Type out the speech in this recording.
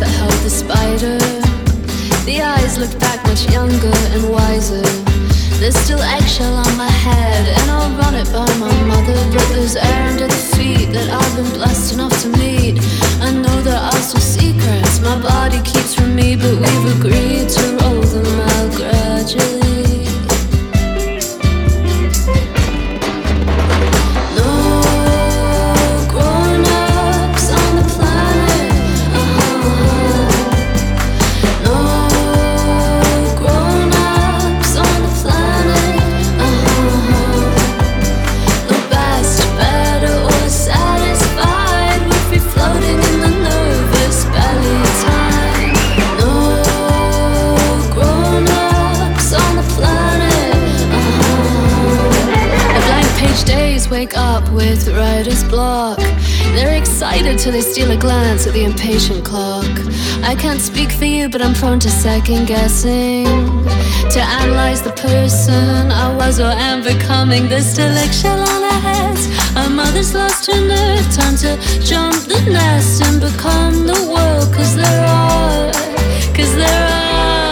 that held the spider. The eyes looked back much younger and wiser. There's still eggshell on my head, and I'll run it by my mother. But there's air under the feet that I've been blessed enough to meet. I know there are still secrets my body keeps from me, but we've agreed to roll them out gradually. Wake up with writer's block. They're excited till they steal a glance at the impatient clock. I can't speak for you, but I'm prone to second guessing, to analyze the person I was or am becoming. There's still eggshell on our heads. Our mother's lost her nerve. Time to jump the nest and become the world. 'Cause there are